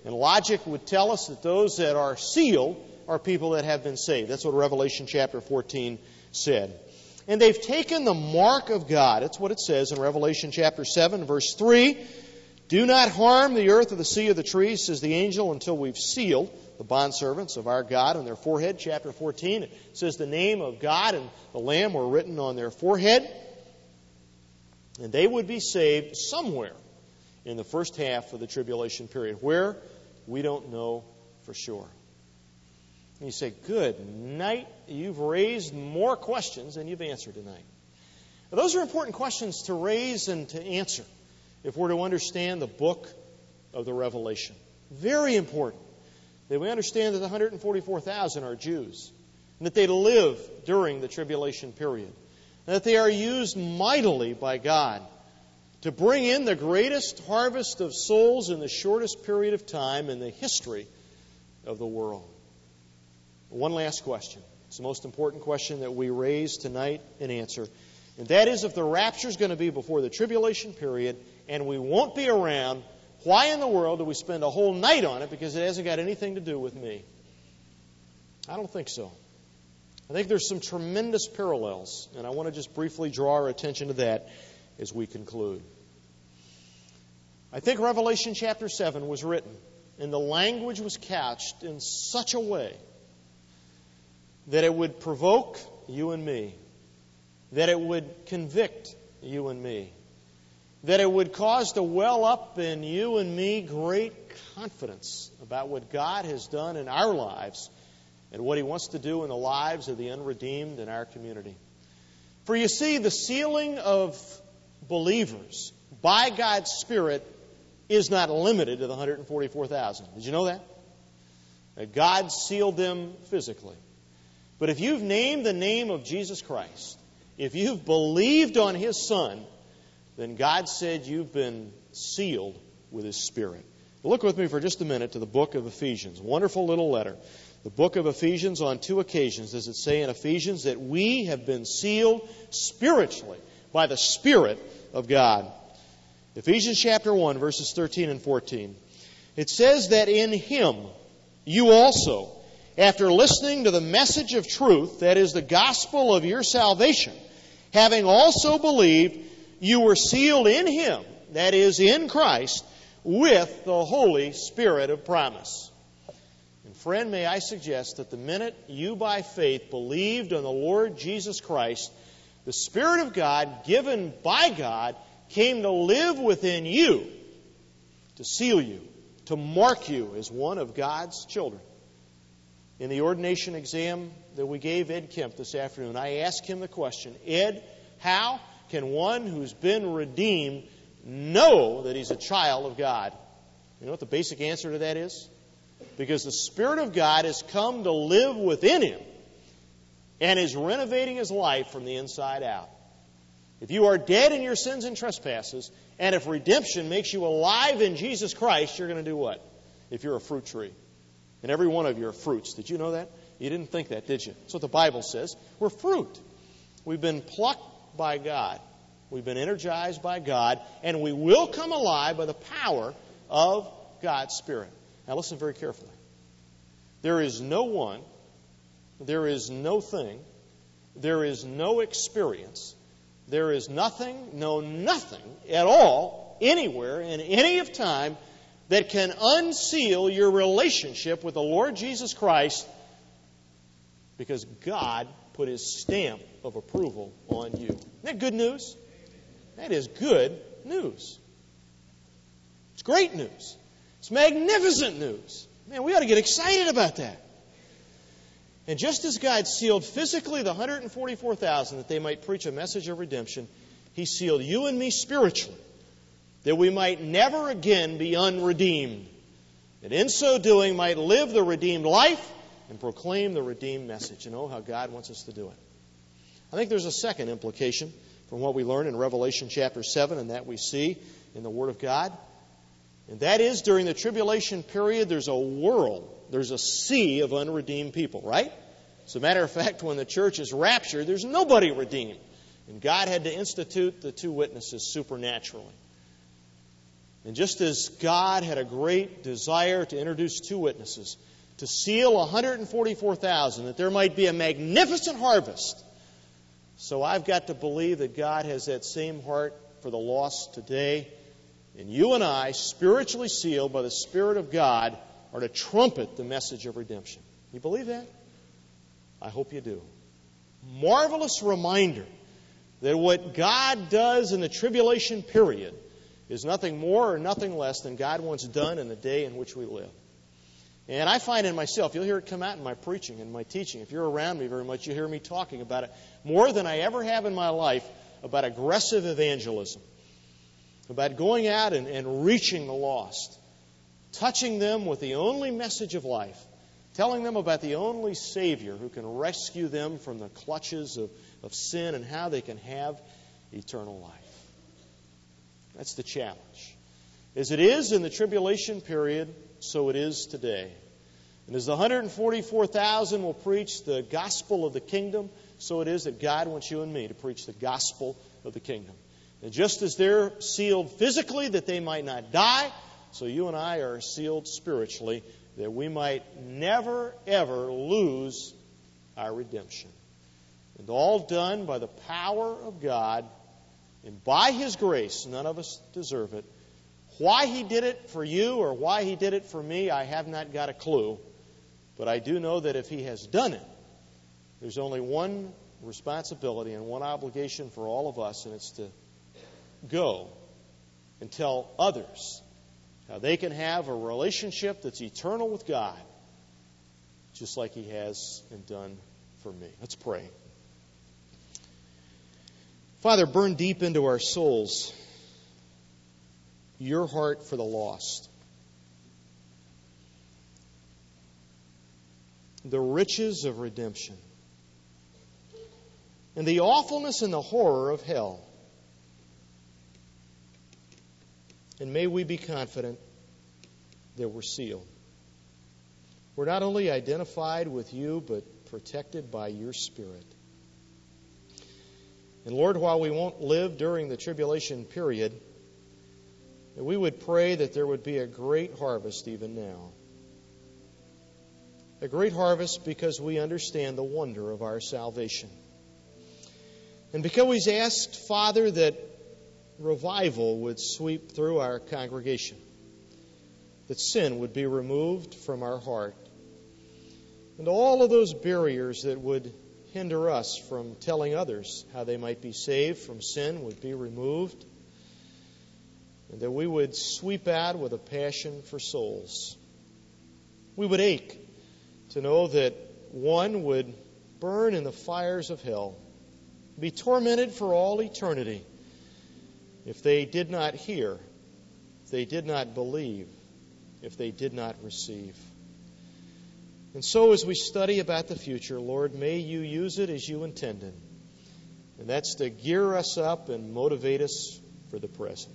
And logic would tell us that those that are sealed are people that have been saved. That's what Revelation chapter 14 said. And they've taken the mark of God. That's what it says in Revelation chapter 7, verse 3. Do not harm the earth or the sea or the trees, says the angel, until we've sealed the bondservants of our God on their forehead. Chapter 14, it says the name of God and the Lamb were written on their forehead. And they would be saved somewhere in the first half of the tribulation period. Where? We don't know for sure. And you say, good night. You've raised more questions than you've answered tonight. Now, those are important questions to raise and to answer if we're to understand the book of the Revelation. Very important that we understand that the 144,000 are Jews and that they live during the tribulation period and that they are used mightily by God to bring in the greatest harvest of souls in the shortest period of time in the history of the world. One last question. It's the most important question that we raise tonight and answer. And that is, if the rapture is going to be before the tribulation period and we won't be around, why in the world do we spend a whole night on it because it hasn't got anything to do with me? I don't think so. I think there's some tremendous parallels, and I want to just briefly draw our attention to that as we conclude. I think Revelation chapter 7 was written, and the language was couched in such a way that it would provoke you and me, that it would convict you and me, that it would cause to well up in you and me great confidence about what God has done in our lives and what He wants to do in the lives of the unredeemed in our community. For you see, the sealing of believers by God's Spirit is not limited to the 144,000. Did you know that? God sealed them physically. But if you've named the name of Jesus Christ, if you've believed on His Son, then God said you've been sealed with His Spirit. Look with me for just a minute to the book of Ephesians. Wonderful little letter. The book of Ephesians, on 2 occasions does it say in Ephesians that we have been sealed spiritually by the Spirit of God. Ephesians chapter 1, verses 13 and 14. It says that in Him you also, after listening to the message of truth, that is the gospel of your salvation, having also believed, you were sealed in Him, that is in Christ, with the Holy Spirit of promise. And friend, may I suggest that the minute you by faith believed on the Lord Jesus Christ, the Spirit of God, given by God, came to live within you, to seal you, to mark you as one of God's children. In the ordination exam that we gave Ed Kemp this afternoon, I asked him the question, Ed, how can one who's been redeemed know that he's a child of God? You know what the basic answer to that is? Because the Spirit of God has come to live within him and is renovating his life from the inside out. If you are dead in your sins and trespasses, and if redemption makes you alive in Jesus Christ, you're going to do what? If you're a fruit tree. And every one of you are fruits. Did you know that? You didn't think that, did you? That's what the Bible says. We're fruit. We've been plucked by God. We've been energized by God. And we will come alive by the power of God's Spirit. Now listen very carefully. There is no one, there is no thing, there is no experience, there is nothing at all, anywhere, in any of time, that can unseal your relationship with the Lord Jesus Christ, because God put His stamp of approval on you. Isn't that good news? That is good news. It's great news. It's magnificent news. Man, we ought to get excited about that. And just as God sealed physically the 144,000 that they might preach a message of redemption, He sealed you and me spiritually, that we might never again be unredeemed, and in so doing might live the redeemed life and proclaim the redeemed message. And oh, how God wants us to do it. I think there's a second implication from what we learn in Revelation chapter 7, and that we see in the Word of God. And that is, during the tribulation period, there's a world, there's a sea of unredeemed people, right? As a matter of fact, when the church is raptured, there's nobody redeemed. And God had to institute the two witnesses supernaturally. And just as God had a great desire to introduce two witnesses, to seal 144,000, that there might be a magnificent harvest, so I've got to believe that God has that same heart for the lost today. And you and I, spiritually sealed by the Spirit of God, are to trumpet the message of redemption. You believe that? I hope you do. Marvelous reminder that what God does in the tribulation period is nothing more or nothing less than God wants done in the day in which we live. And I find in myself, you'll hear it come out in my preaching and my teaching. If you're around me very much, you hear me talking about it more than I ever have in my life, about aggressive evangelism, about going out and reaching the lost, touching them with the only message of life, telling them about the only Savior who can rescue them from the clutches of sin and how they can have eternal life. That's the challenge. As it is in the tribulation period, so it is today. And as the 144,000 will preach the gospel of the kingdom, so it is that God wants you and me to preach the gospel of the kingdom. And just as they're sealed physically that they might not die, so you and I are sealed spiritually that we might never, ever lose our redemption. And all done by the power of God and by His grace. None of us deserve it. Why He did it for you or why He did it for me, I have not got a clue. But I do know that if He has done it, there's only one responsibility and one obligation for all of us, and it's to go and tell others how they can have a relationship that's eternal with God, just like He has and done for me. Let's pray. Father, burn deep into our souls your heart for the lost. The riches of redemption. And the awfulness and the horror of hell. And may we be confident that we're sealed. We're not only identified with you, but protected by your Spirit. And Lord, while we won't live during the tribulation period, that we would pray that there would be a great harvest even now. A great harvest because we understand the wonder of our salvation. And because we asked, Father, that revival would sweep through our congregation, that sin would be removed from our heart, and all of those barriers that would hinder us from telling others how they might be saved from sin would be removed, and that we would sweep out with a passion for souls. We would ache to know that one would burn in the fires of hell, be tormented for all eternity, if they did not hear, if they did not believe, if they did not receive. And so as we study about the future, Lord, may you use it as you intended. And that's to gear us up and motivate us for the present.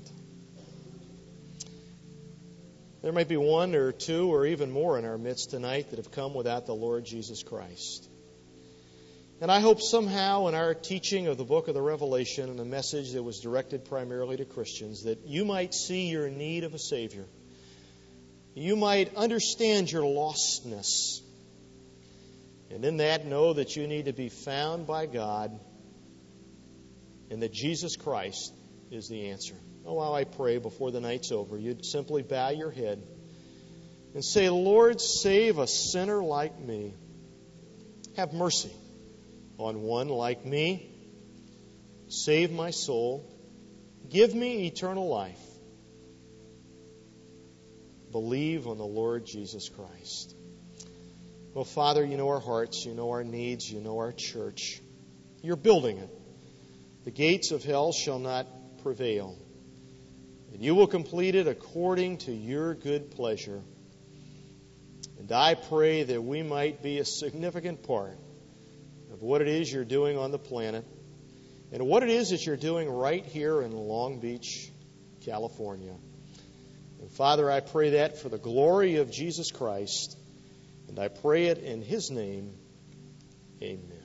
There might be one or two or even more in our midst tonight that have come without the Lord Jesus Christ. And I hope somehow in our teaching of the book of the Revelation and the message that was directed primarily to Christians, that you might see your need of a Savior. You might understand your lostness. And in that, know that you need to be found by God and that Jesus Christ is the answer. Oh, how I pray before the night's over, you'd simply bow your head and say, Lord, save a sinner like me. Have mercy on one like me. Save my soul. Give me eternal life. Believe on the Lord Jesus Christ. Well, Father, you know our hearts, you know our needs, you know our church. You're building it. The gates of hell shall not prevail. And you will complete it according to your good pleasure. And I pray that we might be a significant part of what it is you're doing on the planet and what it is that you're doing right here in Long Beach, California. And Father, I pray that for the glory of Jesus Christ, and I pray it in His name. Amen.